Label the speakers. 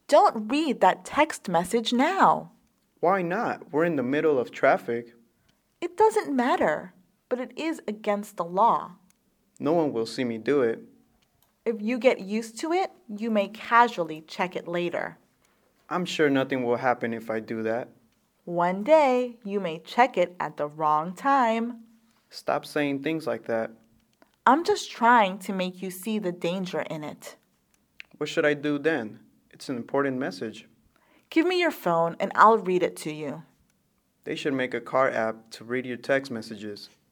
Speaker 1: Don't read that text message now.
Speaker 2: Why not? We're in the middle of traffic.
Speaker 1: It doesn't matter, but it is against the law.
Speaker 2: No one will see me do it.
Speaker 1: If you get used to it, you may casually check it later.
Speaker 2: I'm sure nothing will happen if I do that.
Speaker 1: One day, you may check it at the wrong time.
Speaker 2: Stop saying things like that.
Speaker 1: I'm just trying to make you see the danger in it.
Speaker 2: What should I do then? It's an important message.
Speaker 1: Give me your phone and I'll read it to you.
Speaker 2: They should make a car app to read your text messages.